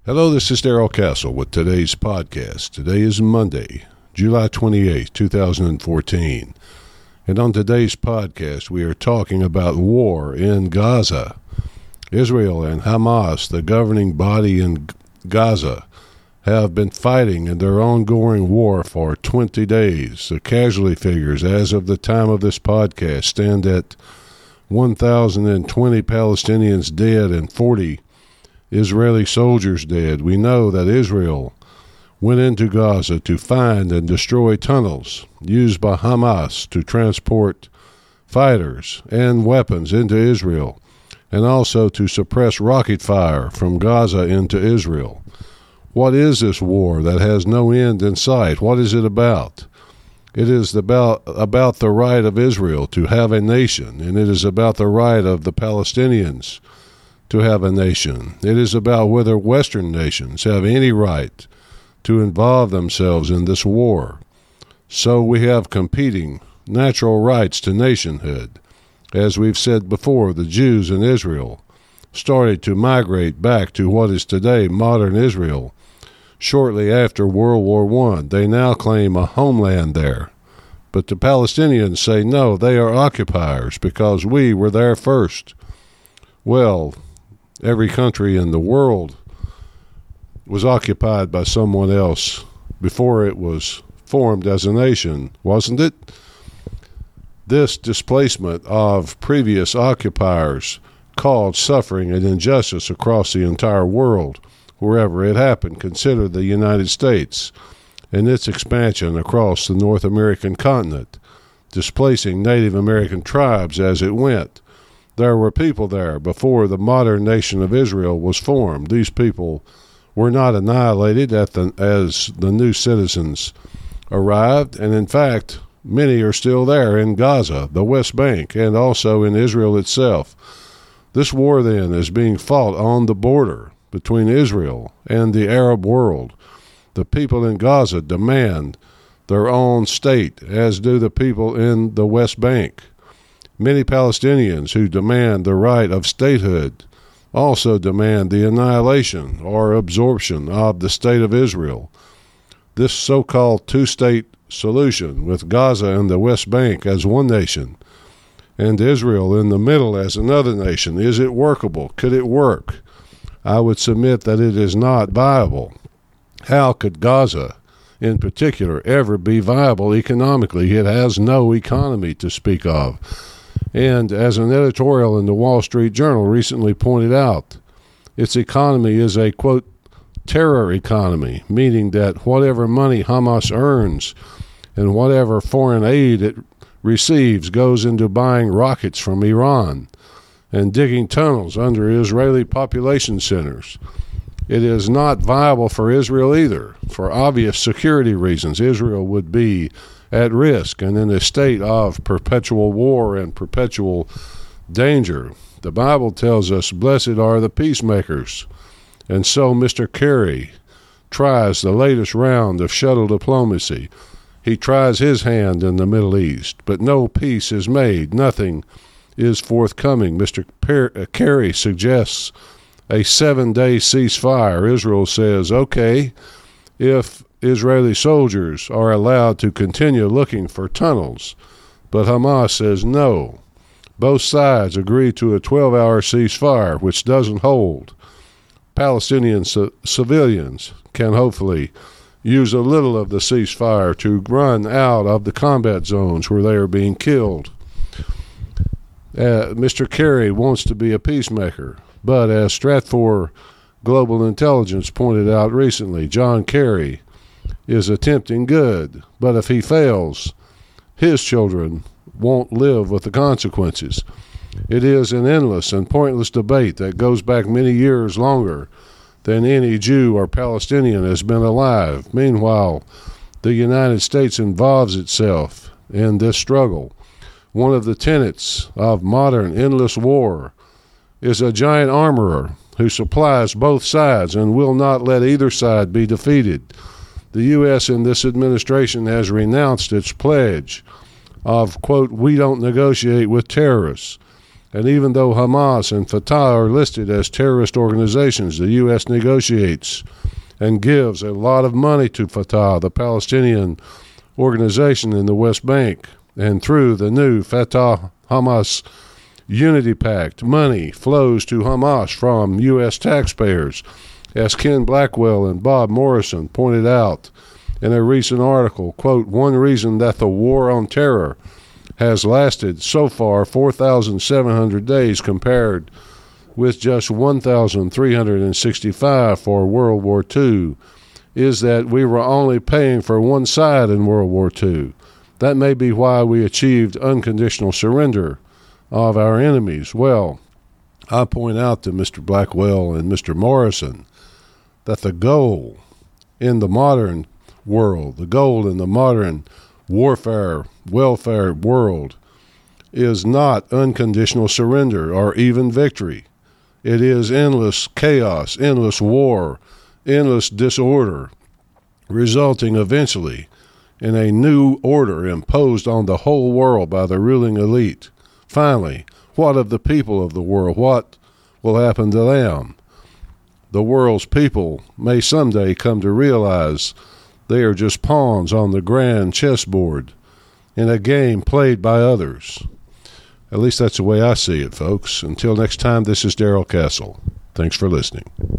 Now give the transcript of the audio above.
Hello, this is Darrell Castle with today's podcast. Today is Monday, July 28, 2014. And on today's podcast, we are talking about war in Gaza. Israel and Hamas, the governing body in Gaza, have been fighting in their ongoing war for 20 days. The casualty figures as of the time of this podcast stand at 1,020 Palestinians dead and 40 Israeli soldiers dead. We know that Israel went into Gaza to find and destroy tunnels used by Hamas to transport fighters and weapons into Israel, and also to suppress rocket fire from Gaza into Israel. What is this war that has no end in sight? What is it about? It is about the right of Israel to have a nation, and it is about the right of the Palestinians to have a nation. It is about whether Western nations have any right to involve themselves in this war. So we have competing natural rights to nationhood. As we've said before, the Jews in Israel started to migrate back to what is today modern Israel shortly after World War I. They now claim a homeland there. But the Palestinians say no, they are occupiers because we were there first. Well, every country in the world was occupied by someone else before it was formed as a nation, wasn't it? This displacement of previous occupiers caused suffering and injustice across the entire world, wherever it happened. Consider the United States and its expansion across the North American continent, displacing Native American tribes as it went. There were people there before the modern nation of Israel was formed. These people were not annihilated as the new citizens arrived, and in fact, many are still there in Gaza, the West Bank, and also in Israel itself. This war, then, is being fought on the border between Israel and the Arab world. The people in Gaza demand their own state, as do the people in the West Bank. Many Palestinians who demand the right of statehood also demand the annihilation or absorption of the state of Israel. This so-called two-state solution, with Gaza and the West Bank as one nation and Israel in the middle as another nation, is it workable? Could it work? I would submit that it is not viable. How could Gaza, in particular, ever be viable economically? It has no economy to speak of. And as an editorial in the Wall Street Journal recently pointed out, its economy is a, quote, terror economy, meaning that whatever money Hamas earns and whatever foreign aid it receives goes into buying rockets from Iran and digging tunnels under Israeli population centers. It is not viable for Israel either. For obvious security reasons, Israel would be at risk and in a state of perpetual war and perpetual danger. The Bible tells us, blessed are the peacemakers. And so Mr. Kerry tries the latest round of shuttle diplomacy. He tries his hand in the Middle East, but no peace is made. Nothing is forthcoming. Mr. Kerry suggests a 7-day ceasefire. Israel says, okay, if Israeli soldiers are allowed to continue looking for tunnels. But Hamas says no. Both sides agree to a 12-hour ceasefire, which doesn't hold. Palestinian civilians can hopefully use a little of the ceasefire to run out of the combat zones where they are being killed. Mr. Kerry wants to be a peacemaker, but as Stratfor Global Intelligence pointed out recently, John Kerry is attempting good, but if he fails, his children won't live with the consequences. It is an endless and pointless debate that goes back many years longer than any Jew or Palestinian has been alive. Meanwhile, the United States involves itself in this struggle. One of the tenets of modern endless war is a giant armorer who supplies both sides and will not let either side be defeated. The U.S. in this administration has renounced its pledge of, quote, we don't negotiate with terrorists. And even though Hamas and Fatah are listed as terrorist organizations, the U.S. negotiates and gives a lot of money to Fatah, the Palestinian organization in the West Bank. And through the new Fatah-Hamas Unity Pact, money flows to Hamas from U.S. taxpayers, as Ken Blackwell and Bob Morrison pointed out in a recent article. Quote, one reason that the war on terror has lasted so far 4,700 days compared with just 1,365 for World War II is that we were only paying for one side in World War II. That may be why we achieved unconditional surrender of our enemies. Well, I point out to Mr. Blackwell and Mr. Morrison that the goal in the modern world, the goal in the modern warfare, welfare world is not unconditional surrender or even victory. It is endless chaos, endless war, endless disorder, resulting eventually in a new order imposed on the whole world by the ruling elite. Finally, what of the people of the world? What will happen to them? The world's people may someday come to realize they are just pawns on the grand chessboard in a game played by others. At least that's the way I see it, folks. Until next time, this is Darrell Castle. Thanks for listening.